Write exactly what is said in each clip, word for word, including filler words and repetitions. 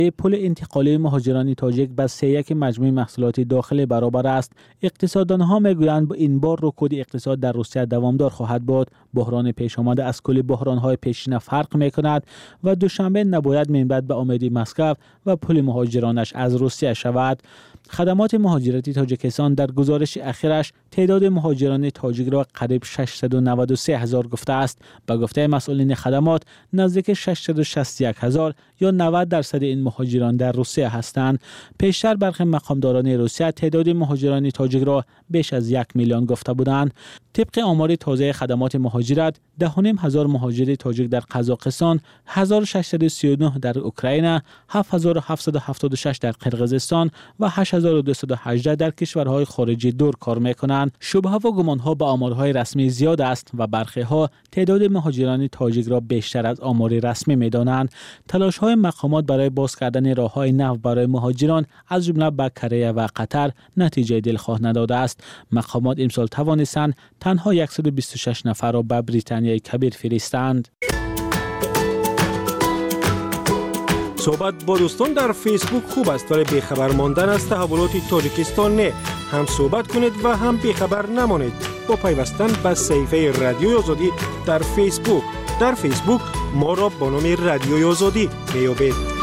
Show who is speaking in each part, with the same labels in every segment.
Speaker 1: پول انتقالی مهاجران تاجیک به سه یک مجموع محصولات داخلی برابر است. اقتصاددانها میگویند با این بار رکود اقتصاد در روسیه دوامدار خواهد بود. بحران پیش آمده از کل بحران‌های پیشین فرق می‌کند و دوشنبه نباید منبعث به امیدی مسکو و پول مهاجرانش از روسیه شود. خدمات مهاجرتی تاجیکستان در گزارش اخیرش تعداد مهاجران تاجیک را قریب ششصد و نود و سه هزار گفته است. به گفته مسئولین خدمات نزدیک ششصد و شصت و یک هزار یا نود درصد این مهاجران در روسیه هستند. پیشتر برخی مقامداران روسیه تعداد مهاجران تاجیک را بیش از یک میلیون گفته بودند. طبق آمار تازه خدمات مهاجرت ده و نیم هزار مهاجر تاجیک در قزاقستان، هزار و ششصد و سی و نه در اوکراین، هفت هزار و هفتصد و هفتاد و شش در قرقیزستان و هشت هزار و دویست و هجده در کشورهای خارجی دور کار میکنند. شبهه و گمانها به آمارهای رسمی زیاد است و برخی ها تعداد مهاجران تاجیک را بیشتر از آمار رسمی میدانند. تلاش های مقامات برای باز کردن راههای نو برای مهاجران از جمله به کره و قطر نتیجه دلخواه نداده است. مقامات امسال توانستند تنها صد و بیست و شش نفر را به بریتانیای کبیر فرستند.
Speaker 2: صحبت با دوستان در فیسبوک خوب است ولی بیخبر ماندن از تحولات تاجیکستان نه. هم صحبت کنید و هم بیخبر نمانید با پیوستن به صفحه رادیوی آزادی در فیسبوک. در فیسبوک ما را با نام رادیوی آزادی میابید.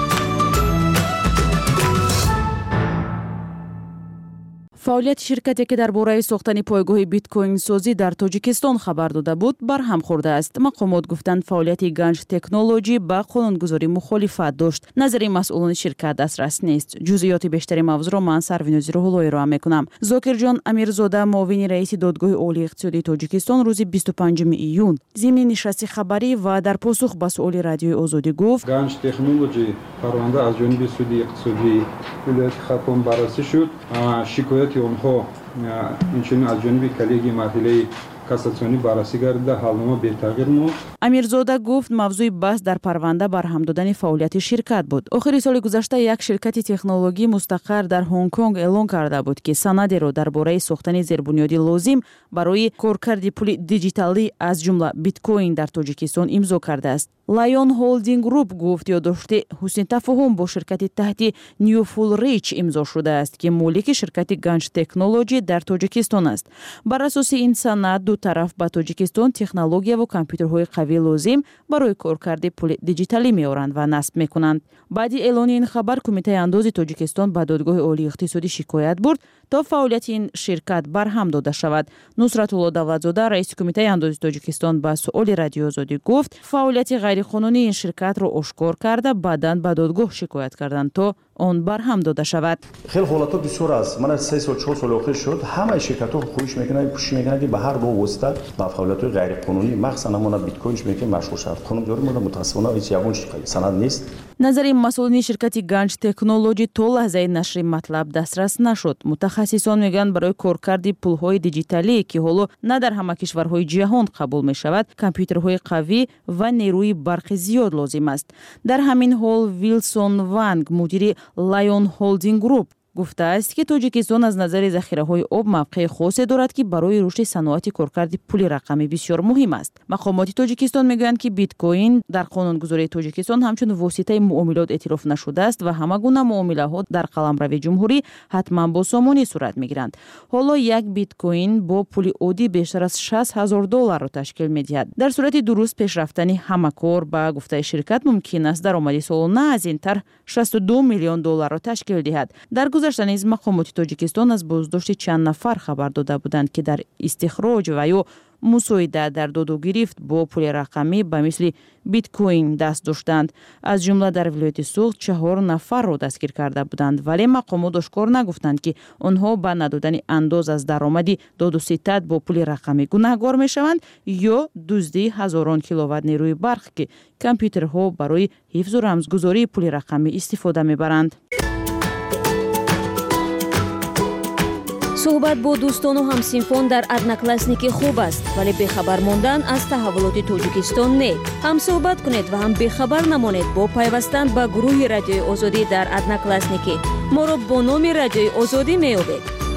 Speaker 3: فعالیت شرکتی که درباره ساختن پایگاه بیت کوین سازی در تاجیکستان خبر داده بود برهم خورده است. مقامات گفتند فعالیت گنج تکنولوژی با قانونگذاری مخالفت داشت. نظر مسئولان شرکت دسترس نیست. جزئیات بیشتری موضوع را من سروینوزی روحلوی را میکنم. زاکر جان امیرزاده معاون رئیس دادگاه عالی اقتصادی تاجیکستان روز بیست و پنجم ایون ضمن نشست خبری و در پاسخ به سؤال رادیوی آزادی گفت
Speaker 4: گنج تکنولوژی پرونده از جانب سودی اقتصادی ولایت خرطوم بررسی شد. شکایت اونها اینچنین از جانب کلیگی مرحله کاساسیونی بررسی گردیده حالنامه بی تغییر ماند.
Speaker 3: امیرزاده گفت موضوع بحث در پرونده برهم دادن فعالیت شرکت بود. آخر سال گذشته یک شرکت تکنولوژی مستقر در هنگ کنگ اعلام کرده بود که سندی را درباره ساختن زیربنیادی لازم برای کارکرد پول دیجیتالی از جمله بیت کوین در تاجیکستان امضا کرده است. لایون هولدینگ گروپ گفت یادداشت حسن تفاهم با شرکت تحت نیو فول ریچ امضا شده است که مالک شرکت گنج تکنولوژی در تاجیکستان است. بر اساس این سند دو طرف به تاجیکستان تکنولوژی و کامپیوترهای قوی لازم برای کارکرد پول دیجیتالی میآورند و نصب میکنند. بعد اعلان این خبر کمیته انداز تاجیکستان به دادگاه عالی اقتصادی شکایت برد تا فعالیت این شرکت برهم داده شود. نصرت الله دولتزاده رئیس کمیته انداز تاجیکستان به سؤال رادیو آزادی گفت فعالیت غیرقانونی این شرکت را آشکار کرده بعداً به دادگاه شکایت کردند تا آن برهم داده شود.
Speaker 5: خیلی حالات بسیار است. من از سه سال چهار سال اخیر شد همه شرکت‌ها خواهش میکنند پوشش میکنند که به هر راه واسطه با فعالیت غیر قانونی مخصوصا نمونه بیت کوینش میکنه مشغول شد. قانون داره مورد متاسفانه هیچ یگان سند نیست.
Speaker 3: نظر مسئولین شرکت گنج تکنولوژی تا لحظه نشر مطلب دسترس نشد. متخصصان میگن برای کارکرد پولهای دیجیتالی که حالا نه در همه کشورهای جهان قبول می شود کامپیوترهای قوی و نیروی برق زیاد لازم است. در همین حال ویلسون وانگ مدیر لایون هولدینگ گروپ گفته است که تاجیکستان از نظر ذخیره‌های آب موقع خاصی دارد که برای رشد صنعت کارکرد پول رقمی بسیار مهم است. مقامات تاجیکستان میگویند که بیت کوین در قانونگذاری تاجیکستان همچون واسطه معاملات اعتراف نشده است و همه گونه معامله‌ها در قلمرو جمهوری حتما با سامانی صورت میگیرند. حالا یک بیت کوین با پول عادی بیشتر از شصت هزار دلار را تشکیل میدهد. در صورت درست پیش رفتن همه کار با گفته شرکت ممکن است درآمد سالانه از این طرح شصت و دو میلیون دلار را تشکیل دهد. در گذشته نیز مقامات تاجیکستان از بازداشت چند نفر خبر داده بودند که در استخراج و یا مساعده در داد و گرفت با پول رقمی به مثل بیت کوین دست داشتند. از جمله در ولایت سوخت چهار نفر را دستگیر کرده بودند ولی مقامات آشکار نگفتند که آنها با ندادن انداز از درآمد داد و ستد با پول رقمی گناهکار میشوند یا دزدی هزاران کیلووات نیروی برق که کامپیوترها برای حفظ و رمزگذاری پول رقمی استفاده میبرند.
Speaker 6: صحبت با دوستان و همسینفان در ادناکلاسنیکی خوب است ولی بیخبر ماندن از تحولات تاجیکستان نه. هم صحبت کنید و هم بیخبر نمانید با پیوستن به گروه رادیوی آزادی در ادناکلاسنیکی. ما را با نام رادیوی آزادی میابید.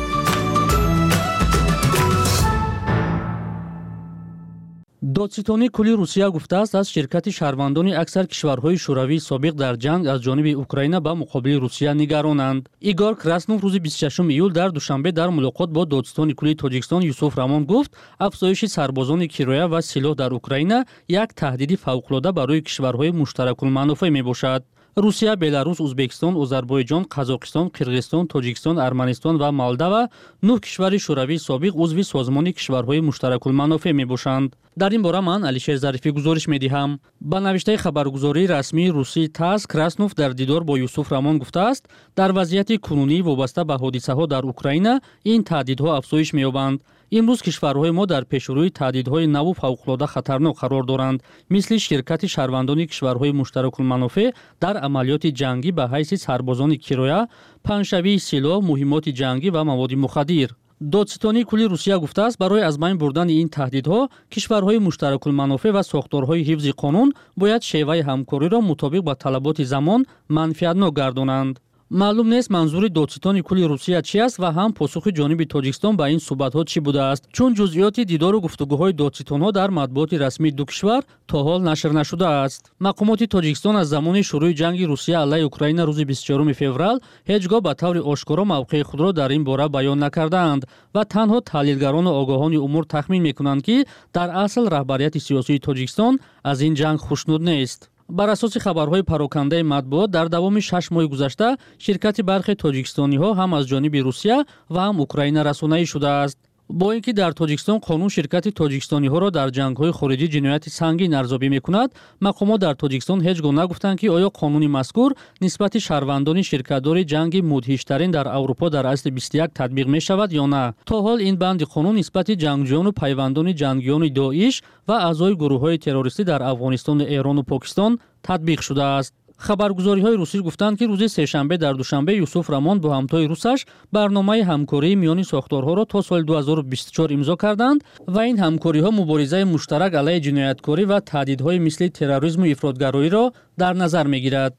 Speaker 7: دادستانی کلی روسیه گفته است از شرکت شهروندان اکثر کشورهای شوروی سابق در جنگ از جانب اوکراین به مقابل روسیه نگرانند. ایگور کراسنوف روز بیست و ششم ایول در دوشنبه در ملاقات با دادستانی کلی تاجیکستان یوسف رامون گفت افزایش سربازان کیرویا و سلاح در اوکراین یک تهدید فوق‌العاده برای کشورهای مشترک المنافع میباشد. روسیه، بلاروس، ازبکستان، آذربایجان، قزاقستان، قرغیزستان، تاجیکستان، ارمنستان و مالداوا نه کشور شوروی سابق عضو سازمان کشورهای مشترک المنافع میباشند. در این باره من علیشیر ظریفی گزارش میدهم. با نوشته خبرگزاری رسمی روسی تاس، کراسنوف در دیدار با یوسف رامون گفته است در وضعیت کنونی وابسته به حادثه ها در اوکراین این تهدیدها افزایش می‌یابند. امروز کشورهای ما در پیشروی تهدیدهای نو و فوق‌العاده خطرناک قرار دارند، مثل شرکت شهروندان کشورهای مشترک المنافع در عملیات جنگی به حیث سربازان کیرویا، پنجشوی سلاح، مهمات جنگی و مواد مخدر. دادستانی کلی روسیه گفته است برای از بین بردن این تهدیدها کشورهای مشترک المنافع و ساختارهای حفظ قانون باید شیوه همکاری را مطابق با طلبات زمان منفعتناک گردانند. معلوم نیست منظور دادستانی کلی روسیه چی است و هم پاسخ جانب تاجیکستان به این صحبت‌ها چی بوده است، چون جزئیات دیدار و گفتگوهای دادستان‌ها در مطبوعات رسمی دو کشور تا حال نشر نشده است. مقامات تاجیکستان از زمان شروع جنگ روسیه علیه اوکراین روز بیست و چهارم فوریه هیچگاه به طور آشکارا موقع خود را در این باره بیان نکردند و تنها تحلیلگران و آگاهان امور تخمین می‌کنند که در اصل رهبریت سیاسی تاجیکستان از این جنگ خوشنود نیست. بر اساس خبرهای پراکنده مطبوعات در دوام شش ماه گذشته شرکت برخی تاجیکستانی‌ها هم از جانب روسیه و هم اوکراین رسانه‌ای شده است. با اینکه در تاجیکستان قانون شرکت تاجیکستانی‌ها را در جنگ‌های خارجی جنایت سنگین ارزیابی می‌کند، مقامات در تاجیکستان هیچ گونه نگفتند که آیا قانون مذکور نسبت شهروندان شرکت‌دار جنگ مدهش‌ترین در اروپا در اصل بیست و یک تطبیق می‌شود یا نه. تا حال این بند قانون نسبت جنگجویان و پیوندان جنگیان داعش و اعضای گروه‌های تروریستی در افغانستان، ایران و پاکستان تطبیق شده است. خبرگزاری‌های روسی گفتند که روز سه‌شنبه در دوشنبه یوسف رامون با همتای روسش برنامه همکاری میان ساختارها را تا سال دو هزار و بیست و چهار امضا کردند و این همکاری‌ها مبارزه مشترک علیه جنایتکاری و تهدیدهای مثل تروریسم و افراطگرایی را در نظر می‌گیرد.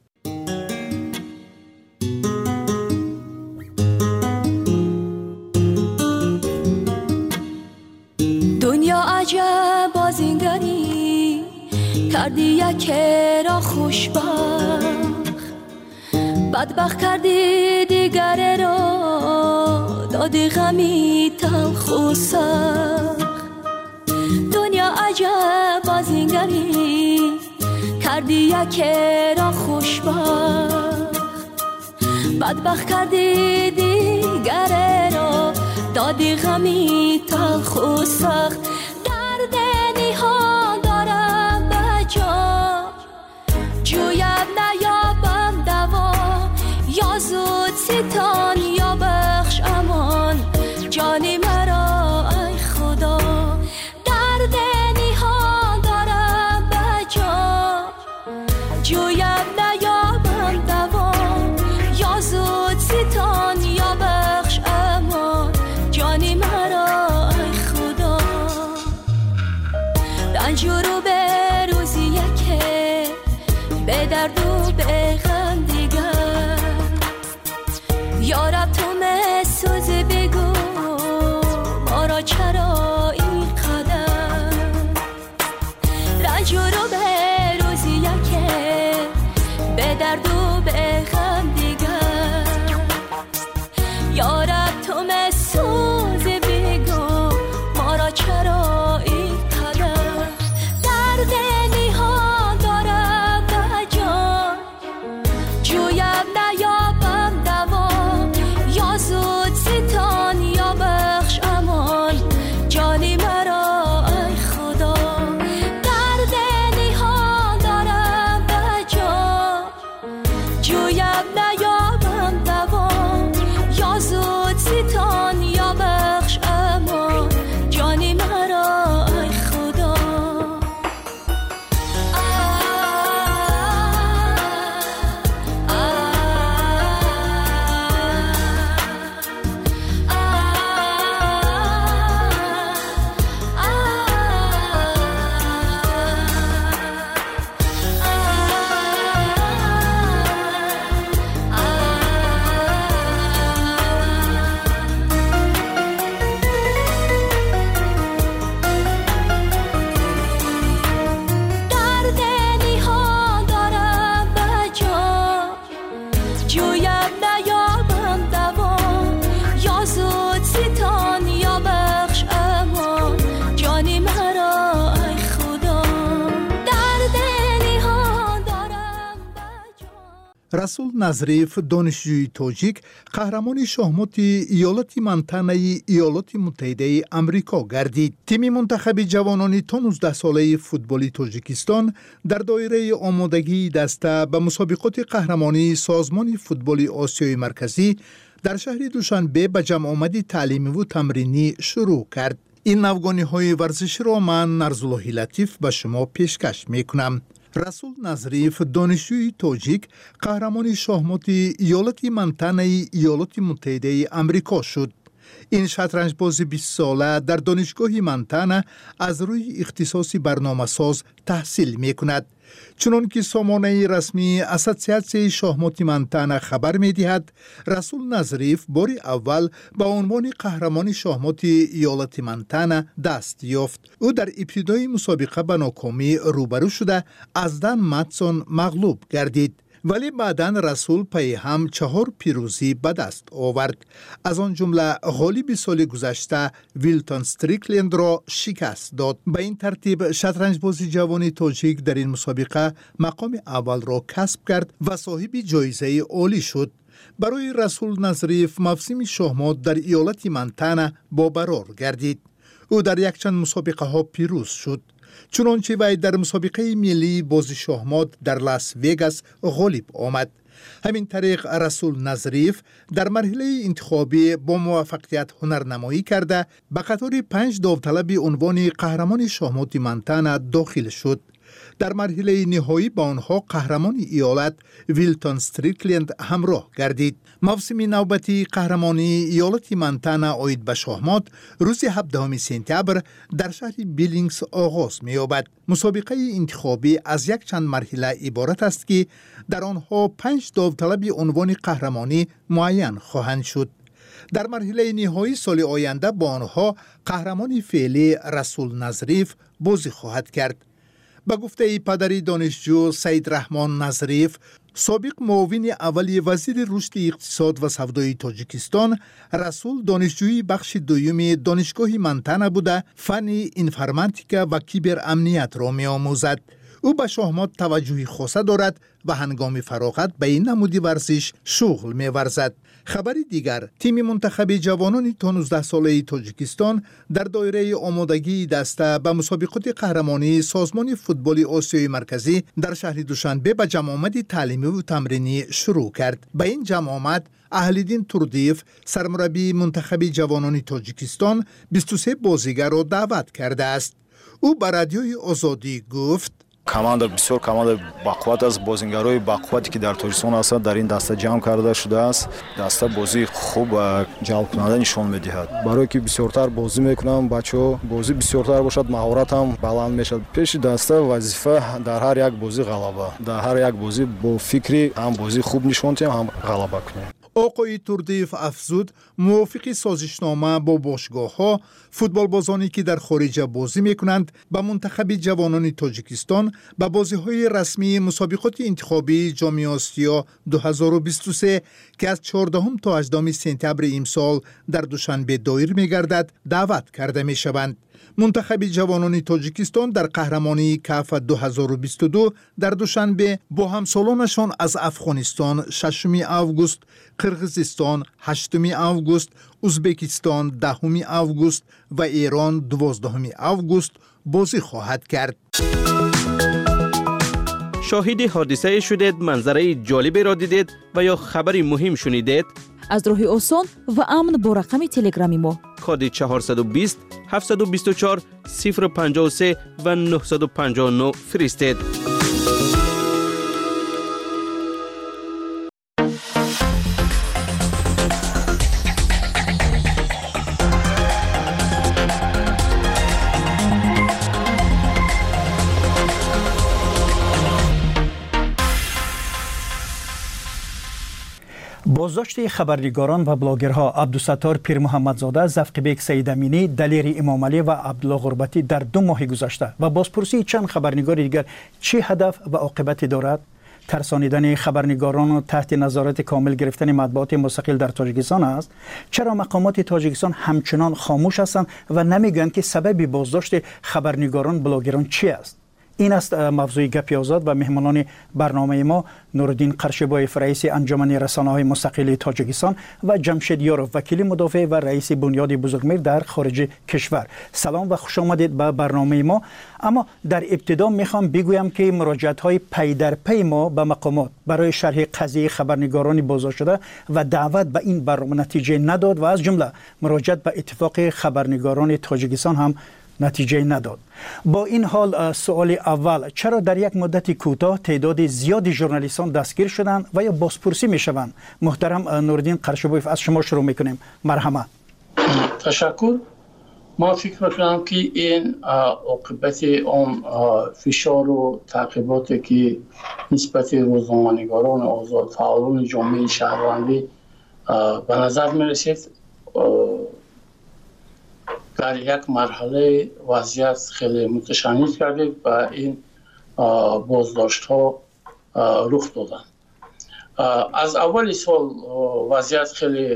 Speaker 8: دنیا عجب بازینگری کردی یکی را خوشبخت، بدبخت کردی دیگر را دادی غمی تلخ و سخت. دنیا عجب بازینگری کردی یکی را خوشبخت، بدبخت کردی دیگر را دادی غمی تلخ و سخت. درد نهان دارم بجا جویم نیابم دوا، یا زود ستان یا بخش امان جانی مرا ای خدا. درد نهان دارم بجا جویم نیابم دوا، یا زود ستان یا بخش امان جانی مرا ای خدا. رنجور و به روزی یکه به درد و به غم دیگر، یا رب بجویم نیابم دوام یا زود ستان یا بخش امان جانی مرا ای خدا درد نهان دارم بجان.
Speaker 9: رسول نظریف دانشجوی تاجیک قهرمان شاهمات ایالت منطقه ایالات متحده آمریکا گردید. تیم منتخب جوانان تا نوزده ساله فوتبال تاجیکستان در دایره آمادگی دسته به مسابقات قهرمانی سازمان فوتبال آسیای مرکزی در شهر دوشنبه به جمع آمدی تعلیمی و تمرینی شروع کرد. این نوگانی های ورزشی را من نرزالله لطیف به شما پیشکش می کنم. رسول نظریف دانشجوی تاجیک قهرمان شاهمات ایالت منطقه ایالات متحده آمریکا شد. این شطرنج باز بیست ساله در دانشگاه منطقه از روی اختصاصی برنامه ساز تحصیل می کند. چنان که سامانه رسمی اسوسیاسیون شاهمات منطقه خبر می دهد، رسول نظریف باری اول به عنوان قهرمان شاهمات ایالت منطقه دست یافت. او در ابتدای مسابقه به ناکامی روبرو شده از دن ماتسون مغلوب گردید. ولی بعداً رسول پی هم چهار پیروزی به دست آورد. از آن جمله غالب سال گذشته ویلتون استریکلند را شکست داد. به این ترتیب شطرنج بازی جوان تاجیک در این مسابقه مقام اول را کسب کرد و صاحب جایزه عالی شد. برای رسول نظریف موسم شاهمات در ایالت منطقه با برار گردید. او در یک چند مسابقه ها پیروز شد. چنانچه وی در مسابقه ملی بازی شاهمات در لاس وگاس غالب آمد. همین طریق رسول نظریف در مرحله انتخابی با موفقیت هنرنمایی کرده به قطار پنج داوطلب عنوان قهرمان شاهمات منطقه داخل شد. در مرحله نهایی با آنها قهرمان ایالت ویلتون استریکلند همراه گردید. موسم نوبتی قهرمانی ایالت منطقه عاید به شاهمات روز هفدهم سپتامبر در شهر بیلینگز آغاز می‌یابد. مسابقه انتخابی از یک چند مرحله عبارت است که در آنها پنج داوطلب عنوان قهرمانی معین خواهند شد. در مرحله نهایی سال آینده با آنها قهرمان فعلی رسول نظریف بازی خواهد کرد. به گفته پدر دانشجو سید رحمان نظریف، سابق معاون اولی وزیر رشد اقتصاد و سودای تاجیکستان، رسول دانشجوی بخش دوم دانشگاه منطقه بوده فن اینفرماتیکا و کیبر امنیت را می آموزد. او به شاهمات توجهی خاصه دارد و هنگام فراغت به این نمودی ورزش شغل می ورزد. خبر دیگر، تیم منتخب جوانان تا نوزده ساله تاجیکستان در دایره آمادگی دسته به مسابقات قهرمانی سازمان فوتبال آسیای مرکزی در شهر دوشنبه به جمع آمد تعلیمی و تمرینی شروع کرد. به این جمع آمد اهلیدین توردیف سرمربی منتخب جوانان تاجیکستان بیست و سه بازیگر را دعوت کرده است. او به رادیوی آزادی گفت:
Speaker 10: команда бисёр команда бақувват аст, бозингарои бақуввате ки дар Тоҷикистон ҳастанд дар ин даста ҷамъ карда шудааст. Даста бозии хуб ва ҷалбкунанда нишон медиҳад. барое ки бисёртар бозӣ мекунанд бачаҳо, бозӣ бисёртар бошад, маҳорат ҳам баланд мешавад. пеши даста вазифа дар ҳар як бозӣ ғалаба. дар ҳар як бозӣ бо фикри ҳам бозӣ хуб нишон диҳем, ҳам ғалаба кунем.
Speaker 9: آقای توردیف افزود موافق سازشنامه با باشگاه ها فوتبالبازانی که در خارج بازی می کنند به منتخب جوانان تاجیکستان به بازی های رسمی مسابقات انتخابی جام آسیا دو هزار و بیست و سه که از چهاردهم تا هجدهم سپتامبر امسال در دوشنبه دایر می گردد دعوت کرده می شوند. منتخب جوانان تاجیکستان در قهرمانی کاف دو هزار و بیست و دو در دوشنبه با همسالانشان از افغانستان ششم آگوست، قرغیزستان هشتم آگوست، ازبکستان دهم آگوست و ایران دوازدهم آگوست بازی خواهد کرد.
Speaker 11: شاهد حادثه شدید، منظره جالبی را دیدید و یا خبری مهم شنیدید؟
Speaker 3: از راه آسان و امن با رقم تلگرامی ما
Speaker 11: کد چهارصد و بیست هفتصد و بیست و چهار صفر پنجاه و سه و نهصد و پنجاه و نه فرستید.
Speaker 12: بازداشت خبرنگاران و بلاگرها عبدالستار پیر محمدزاده، زفقبیک سید امینی، دلیر امام علی و عبدالله غربتی در دو ماه گذشته و بازپرسی چند خبرنگار دیگر چه هدف و عاقبتی دارد؟ ترسانیدن خبرنگاران و تحت نظارت کامل گرفتن مطبوعات مستقل در تاجیکستان است؟ چرا مقامات تاجیکستان همچنان خاموش هستند و نمیگویند که سبب بازداشت خبرنگاران بلاگران چی است؟ این است موضوع گپی آزاد و مهمانان برنامه ما نورالدین قرشبایف رئیس انجمن رسانه‌های مستقل تاجیکستان و جمشید یاروف وکیل مدافع و رئیس بنیاد بزرگمیر در خارج کشور. سلام و خوش آمدید به برنامه ما. اما در ابتدا میخوام بگویم که مراجعت‌های پی در پی ما به مقامات برای شرح قضیه خبرنگاران بازداشت شده و دعوت به این برنامه نتیجه نداد و از جمله مراجعت به اتفاق خبرنگاران تاجیکستان هم نتیجه نداد. با این حال سوال اول، چرا در یک مدت کوتاه تعداد زیادی ژورنالیستان دستگیر شدند و یا بازپرسی میشوند؟ محترم نورالدین قرشبایف از شما شروع میکنیم. مرحمت.
Speaker 13: تشکر. ما فکر میکنم که این عاقبت اون فشار و تعقیباتی که نسبت روزنامه‌نگاران آزاد فعالان جامعه شهروندی به نظر میرسید در یک مرحله وضعیت خیلی متشنج کرده و این بازداشت ها رخ دادن. از اول سال وضعیت خیلی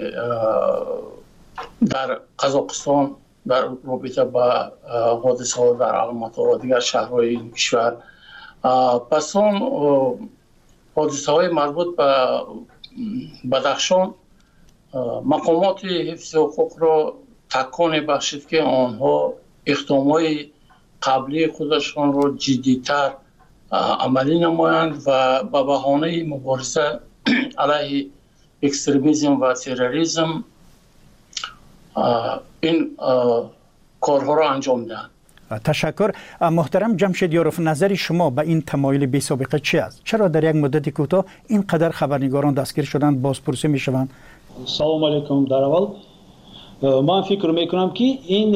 Speaker 13: در قزاقستان در رابطه با حادثه ها در الماتا و دیگر شهرهای این کشور، پس آن حادثه های مربوط به بدخشان مقامات حفظ حقوق را تکان بخشید که آنها اقدامات قبلی خودشان را جدی‌تر عملی نمایند و به بهانه مبارزه علیه اکستریمیسم و تروریسم این کارها را انجام دهند.
Speaker 12: تشکر. محترم جمشید یاروف، نظر شما به این تمایل بی سابقه چی است؟ چرا در یک مدت کوتاه اینقدر خبرنگاران دستگیر شدند، بازپرسی میشوند؟
Speaker 14: سلام علیکم. در اول من فکر میکنم که این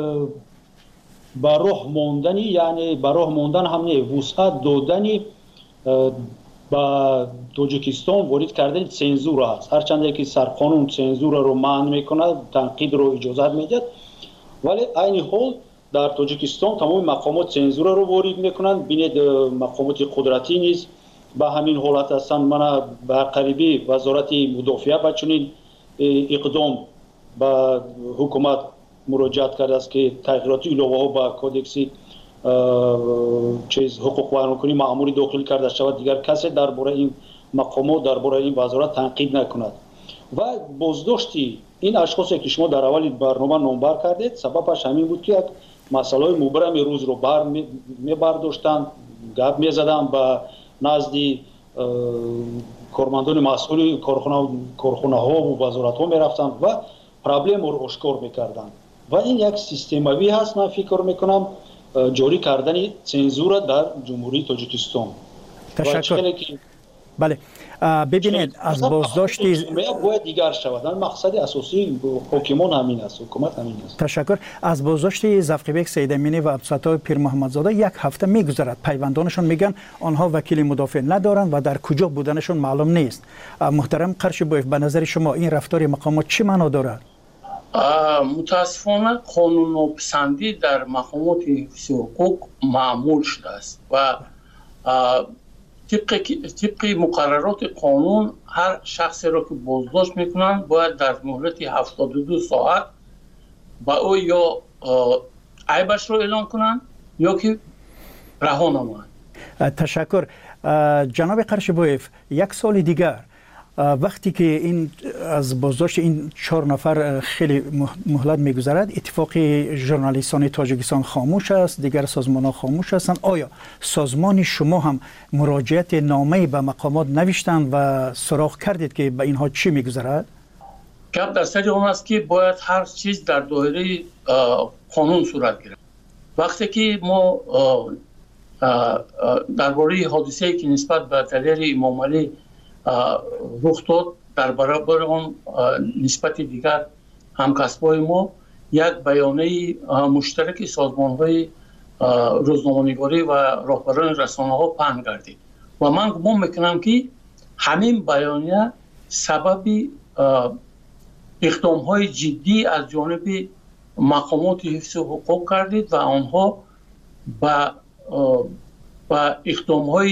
Speaker 14: با راه موندنی، یعنی با راه موندن هم نه، وسعت دادنی با تاجیکستان وارد کردن سنزور است. هرچند که سرقانون سنزور رو منع میکنه، تنقید رو اجازه میده، ولی این حال در تاجیکستان تمام مقامات سنزور رو وارد میکنن. بینید مقامات قدرتی نیز به همین حالت هستند. من به قریبی وزارت مدافعه با چنین اقدام با حکومت مراجعت کرده است که تغییرات علاوه ها با کودکس چیز حقوق بیانکنی مأموری داخل کرده شود، دیگر کسی درباره این مقامات درباره این وزارت تنقید نکند. و بازداشتی این اشخاصی که شما در اول برنامه نامبر کردید سببش همین بود که یک مسئله مبرم روز رو بر می برداشتند، گپ می زدند و نزدی کارمندان مسئول کارخانه کارخانه ها و وزارت ها می رفتند و پرابلم رو آشکار میکردن و این یک سیستماوی هست. من فکر میکنم جاری کردن سنزور در جمهوری تاجیکستان.
Speaker 12: تشکر. بله ببینید از بازداشت
Speaker 14: باید دیگر شود. مقصد اساسی حکومت همین است، حکومت همین است.
Speaker 12: تشکر. از بازداشت زفقیبک سیدامینی و عبدالستار پیر محمدزاده یک هفته میگذرد. پیوندانشون میگن آنها وکیل مدافع ندارند و در کجا بودنشون معلوم نیست. محترم قرشبایف، به نظر شما این رفتار مقامات چی معنا دارد؟
Speaker 13: متاسفانه قانون پسندی در مقامات حفظ حقوق معمول شده است و طبق طبق مقررات قانون هر شخصی را که بازداشت میکنند باید در مهلت هفتاد و دو ساعت با او یا عیبش را اعلام کنند یا که رها نمایند.
Speaker 12: تشکر. جناب قرشبایف، یک سال دیگر وقتی که این از بازداشت این چهار نفر خیلی مهلت میگذرد، اتفاق ژورنالیستان تاجیکستان خاموش است، دیگر سازمان ها خاموش هستند. آیا سازمان شما هم مراجعت نامه‌ای به مقامات نوشتند و سراغ کردید که به اینها چی میگذرد؟
Speaker 13: گپ در سر آن است که باید هر چیز در دایره قانون صورت گیرد. وقتی که ما درباره حادثه‌ای که نسبت به دلیر امام علی رخ داد، در برابر آن نسبت دیگر همکسبای ما یک بیانیه مشترک سازمان‌های روزنامه‌نگاری و راهبران رسانه‌ها پهن گردید و من گمان میکنم که همین بیانیه سبب اقدام‌های جدی از جانب مقامات حفظ حقوق گردید و آنها با با اقدام‌های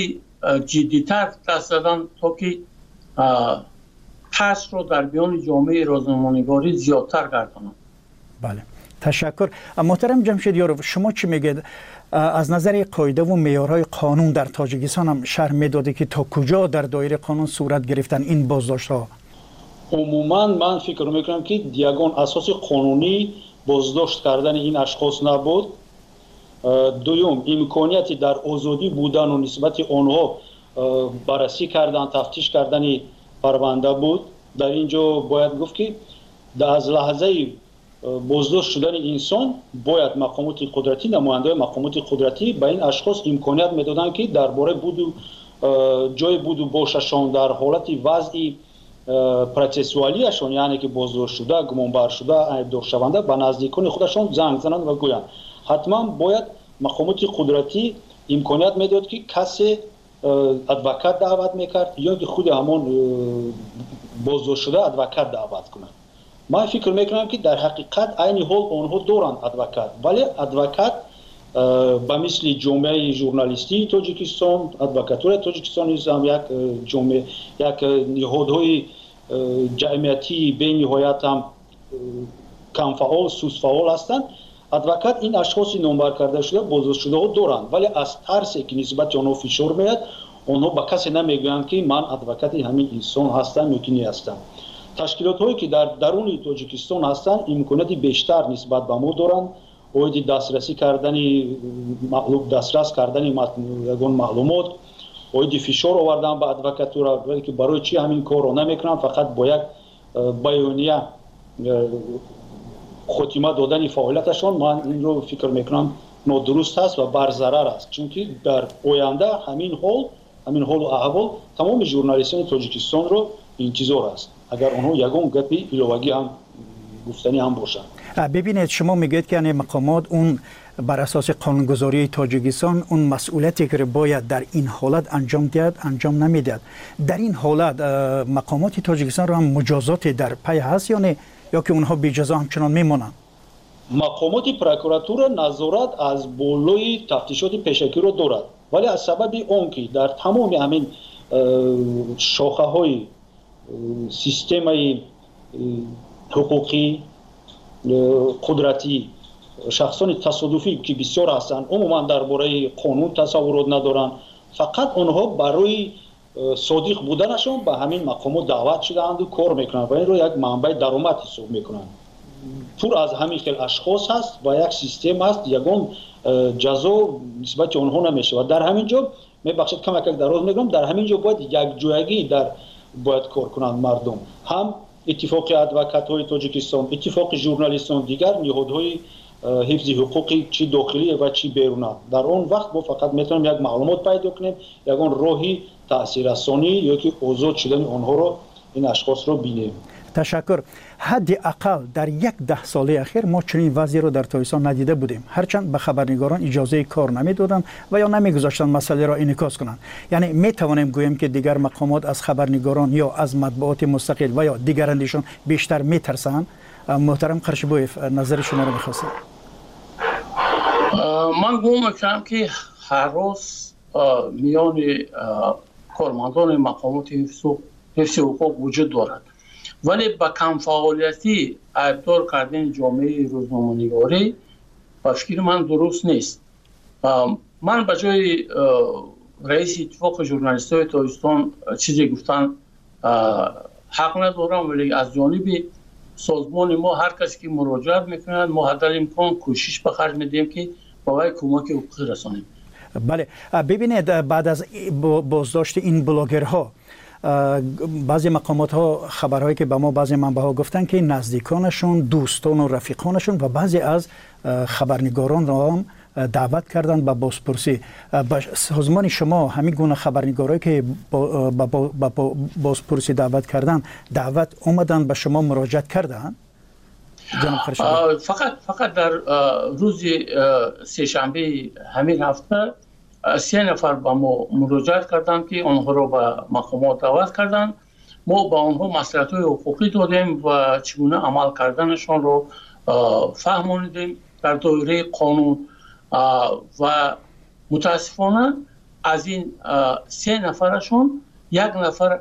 Speaker 13: جدیتر دست دادن تا که ترس رو در میان جامعه روزنامه‌نگاری زیادتر گردانند.
Speaker 12: بله تشکر. محترم جمشیدیارov، شما چی میگید؟ از نظر قاعده و معیارهای قانون در تاجیکستان هم شرح میداده که تا کجا در دایره قانون صورت گرفتن این بازداشت ها؟
Speaker 14: عموما من فکر میکنم که یگان اساس قانونی بازداشت کردن این اشخاص نبود. دوم امکانیتی در آزادی بودن و نسبت آنها بررسی کردن، تفتیش کردن پرونده بود. در اینجا باید گفت که از لحظه بازداشت شدن انسان باید مقامات قدرتی، نماینده مقامات قدرتی به این اشخاص امکانیت میدادن که درباره بود و جای بود و باششان در حالت وضع پروسسوالیشون، یعنی که بازداشت شده، گمانبر شده، عیبدار شونده، به نزدیکان خودشون زنگ زنند و گویند. حتما باید مقامات قدرتی امکانیت میداد که کسی ادوکات دعوت میکرد یا که خود همون بازداشت شده ادوکات دعوت کنند. من فکر میکنم که در حقیقت عین حال آنها دارند ادوکات، ولی ادوکات به مثل جامعه ژورنالیستی تاجیکستان، ادوکاتور تاجیکستان هم یک جامعه، یک نهادهای جمعیتی به نهایت هم کم فعال، سوس فعال هستند. ادوکات این اشخاص نامبر کرده شده بازداشت شده ها دارند، ولی از ترسی که نسبت آنها فشار میاد آنها به کسی نمیگویند که من ادوکات همین انسان هستم یا که نیستم. تشکیلات هایی که در درون تاجیکستان هستند امکانات بیشتر نسبت به ما دارند. باید دسترسی کردن معلوم دسترس کردن یگان معلومات، باید فشار آوردن به ادوکاتورا، ولی که برای چی همین کار رو نمیکنن؟ فقط با یک بیانیه خاتمه دادن فعالیتشون. من این رو فکر میکنم نادرست است و بر ضرر است، چون که در آینده همین حال همین حال و احوال تمام ژورنالیستان تاجیکستان رو انتظار است اگر اونها یگان گپی ایلوگی هم گفتنی هم باشند.
Speaker 12: ببینید شما میگید که یعنی مقامات اون بر اساس قانونگذاری تاجیکستان اون مسئولیتی که باید در این حالت انجام دهد انجام نمیدهد. در این حالت مقامات تاجیکستان رو هم مجازات در پی هست یا نه، یا که اونها بی جزا همچنان میمونن؟
Speaker 14: مقامات پروکراتور نظارت از بالای تفتیشات پیشکی رو دارد، ولی از سبب اون که در تمام همین شاخه های سیستم حقوقی قدرتی شخصان تصادفی که بسیار هستند عموما درباره قانون تصورات ندارند، فقط آنها برای صادق بودنشان به همین مقامات دعوت شدند و کار میکنند و این رو یک منبع درآمد حساب میکنند. پر از همین خیلی اشخاص هست و یک سیستم هست، یگان جزا نسبت آنها نمیشه. و در همین جا میبخشید کم یک دراز میگم، در همین جا باید یک جایگی در باید کار کنند مردم، هم اتفاق ادوکات های تاجیکستان، اتفاق ژورنالیستان، دیگر نهادهای حفظ حقوقی چی داخلی و چی بیرونی. در اون وقت ما فقط میتونیم یک معلومات پیدا کنیم، یگان راهی تاثیررسانی یا که آزاد شدن آنها رو این اشخاص رو بینیم.
Speaker 12: تشکر. حداقل در یک ده ساله اخیر ما چنین وضعی رو در تاجیکستان ندیده بودیم، هرچند به خبرنگاران اجازه کار نمیدادند و یا نمیگذاشتن مسئله را انعکاس کنند. یعنی می توانیم گوییم که دیگر مقامات از خبرنگاران یا از مطبوعات مستقل و یا دیگرانشون بیشتر میترسند. محترم قرشبویف نظر شما رو میخواستم.
Speaker 13: من گمان میکنم که هر روز میان کارمندان مقامات حفظ حقوق وجود دارد، ولی با کم فعالیتی عیبدار کردن جامعه روزنامه‌نگاری با فکر من درست نیست. من به جای رئیس اتفاق ژورنالیست‌های تاجیکستان چیزی گفتن حق ندارم، ولی از جانب سازمان ما هر کسی که مراجعت میکنند ما حد امکان کوشش به خرج میدیم که با وی کمک حقوقی رسانیم.
Speaker 12: بله ببینید بعد از بازداشت این بلاگرها بعضی مقامات ها خبرهایی که به ما بعضی منبع ها گفتن که نزدیکانشون، دوستان و رفیقانشون و بعضی از خبرنگاران را هم دعوت کردن به بازپرسی. با سازمان شما همین گونه خبرنگارایی که با, با, با, با بازپرسی دعوت کردن دعوت اومدن به شما مراجعت کردن؟
Speaker 13: فقط فقط در روز سه شنبه همین هفته سه نفر با ما مراجعت کردند که آنها را به مقامات دعوت کردند. ما با آنها مصلحت‌های حقوقی دادیم و چگونه عمل کردنشان را فهمانیدیم در دایره قانون و متاسفانه از این سه نفرشون یک نفر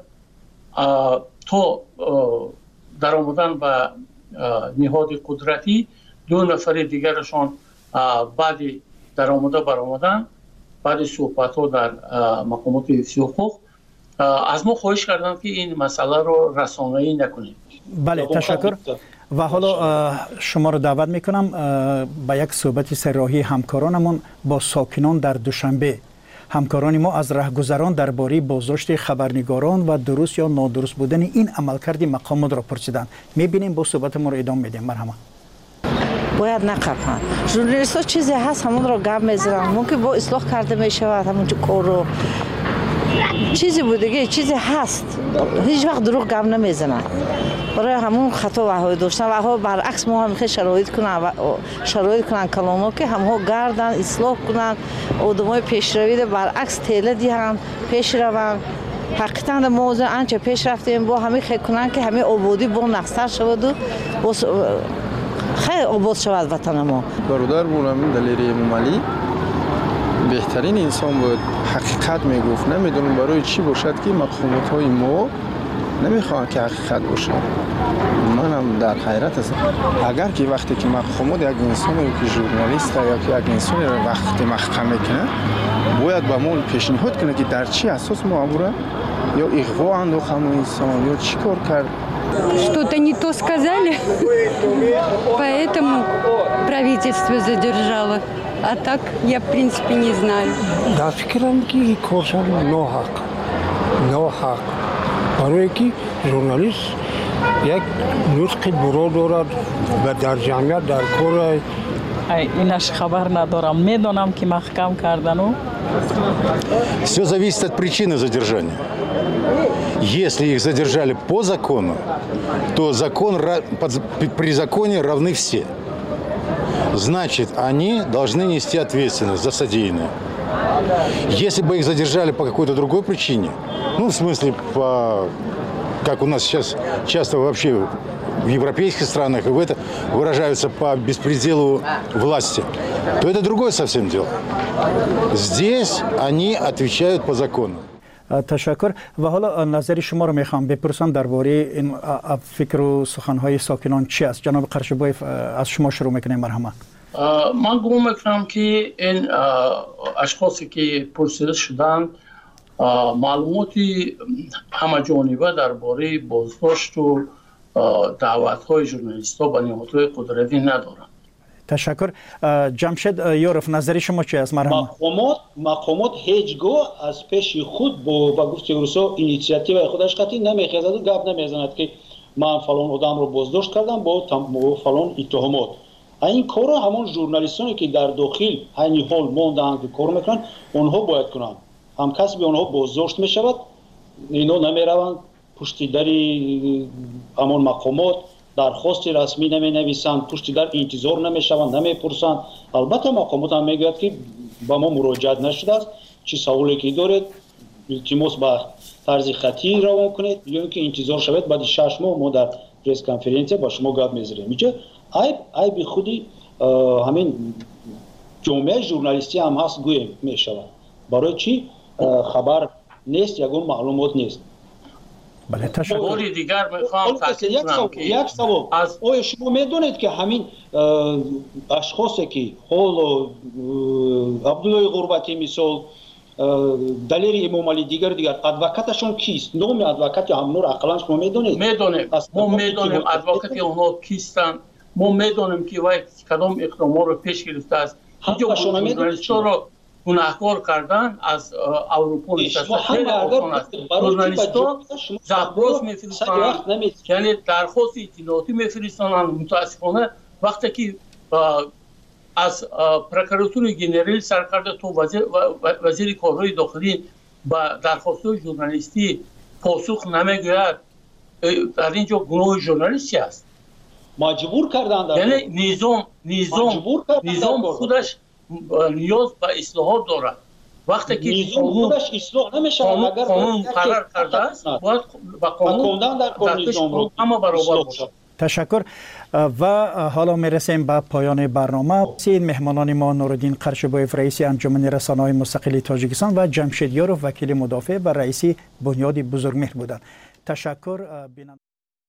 Speaker 13: تو در آمدن به نهاد قدرتی، دو نفر دیگرشون بعد در آمده بر آمدن، بعد صحبت ها در مقامات حفظی حقوق از ما خواهش کردن که این مسئله رو رسانه‌ای نکنیم.
Speaker 12: بله تشکر. و حالا شما رو دعوت میکنم به یک صحبت سراحی همکارانمون با ساکنان در دوشنبه. همکاران ما از رهگذران درباره بازداشت خبرنگاران و درست یا نادرست بودن این عملکرد مقامات را پرسیدند. میبینیم با صحبت ما رو ادامه میدیم. مرحبا.
Speaker 15: باید نقفن. ژورنالیست‌ها چیزی هست همون رو گپ میزنن، ممکن با اصلاح کرده میشود همون کار رو. چیزی بودگی چیزی هست، هیچ وقت دروغ گپ نمیزنن. برای همون خطا وهای داشتن و ها برعکس ما هم میخوای شرایط کنن و شرایط کنن کلامو که همها گردن اصلاح کنن، آدمای پیشروی برعکس تله دیهن پیش روان. حقیقتا موضوع آنچه پیش رفتیم با همه خیلی کنن که همه آبادی با نقصر شود و خیلی آباد شود وطن ما.
Speaker 16: برادر بودم دلیری مومالی بهترین انسان بود، حقیقت میگفت. نمیدونم برای چی باشد که مقامات های ما نمیخوان که حقیقت باشه. منم در حیرت هستم. اگر که وقتی که مقامات یک انسان که ژورنالیست یا که یک انسان رو وقتی محکمه کنه، باید به ما پیشنهاد کنه که در چی اساس معموله یا اغوا انداخت همون انسان یا چی کار کرد.
Speaker 17: Что-то не то сказали, поэтому правительство задержало. А так я, в принципе, не знаю.
Speaker 18: Да, фикрам ки коршан ноҳақ. Ноҳақ. барое ки журналист як нутқи буро дорад ва дар ҷамъият дар кор
Speaker 19: инаш хабар надорам. Медонам ки маҳкам кардану.
Speaker 20: Все зависит от причины задержания. Если их задержали по закону, то закон, при законе равны все. Значит, они должны нести ответственность за содеянное. Если бы их задержали по какой-то другой причине, ну, в смысле, по, как у нас сейчас часто вообще в европейских странах, и в это выражаются по беспределу власти, то это другое совсем дело. Здесь они отвечают по закону.
Speaker 12: تشکر. و حالا نظر شما رو میخوام بپرسم درباره این فکر و سخنهای ساکنان چی است؟ جناب قرشبایف از شما شروع میکنیم. مرحبا.
Speaker 13: من گمان میکنم که این اشخاصی که پرسیده شدن معلوماتی همه جانبه درباره بازداشت و دعوت‌های ژورنالیست‌ها به نهادهای قدرتی ندارند.
Speaker 12: تشکر. جمشید یورف نظر شما چی است؟ مرحبا.
Speaker 14: مقامات مقامات هیچگاه از پیش خود با با گفته روسا اینیشیاتیو خودش قطعی نمیخواد و گپ نمیزند که من فلان آدم رو بازداشت کردم با فلان اتهامات. این کار همون ژورنالیستانی که در داخل این حال موندن که کار میکنن اونها باید کنن. هم کسی به اونها بازداشت میشود، اینا نمیروند پشت در همون مقامات درخواست رسمی نمی نویسند، پشت در انتظار نمیشوند، نمیپرسند. البته مقامات هم میگوید که با ما مراجعت نشده است، چی سوالی که دارید التماس به طرز خطی روان کنید یا اینکه انتظار شود بعد شش ماه ما در پرس کنفرانس با شما گپ میذاریم. اینجا عیب عیب خودی همین جامعه ژورنالیستی هم هست گویم میشود. برای چی خبر نیست، یگون معلومات نیست.
Speaker 12: بله تشکر.
Speaker 13: باری دیگر میخوام تاکید کنم که
Speaker 14: یک سوال از آیا شما میدونید که همین اشخاصی که حال عبدالله غربتی مثال دلیری امام علی دیگر دیگر ادوکاتشون کیست؟ نام ادوکات همون رو اقلا شما میدونید؟
Speaker 13: میدونیم. ما میدونیم ادوکات اونها کیستن. ما میدونیم که وای کدام اقدامات رو پیش گرفته است. اینجا ژورنالیست‌ها رو گناهکار کردن از اروپا نشسته. خیلی آسان است. ژورنالیست‌ها زبراس میفرستند، یعنی درخواست اطلاعاتی میفرستند. متاسفانه وقتی که از پروکراتور جنرال سرکرده تو وزیر وزیر کارهای داخلی با درخواست ژورنالیستی پاسخ نمیگوید، در اینجا گناه ژورنالیستی است.
Speaker 14: مجبور کردند.
Speaker 13: یعنی نظام نظام نظام خودش نیاز به اصلاحات دارد. وقتی که
Speaker 14: نظام خودش اصلاح نمیشود اگر
Speaker 13: قانون قرار کرده است باید با قانون در کار نظام رو اما برابر باشد.
Speaker 12: تشکر و حالا میرسیم به پایان برنامه. سید مهمانان ما نورالدین قرچبایف رئیس انجمن رسانه‌های مستقل تاجیکستان و جمشید یاروف وکیل مدافع و رئیس بنیاد بزرگمهر بودند. تشکر.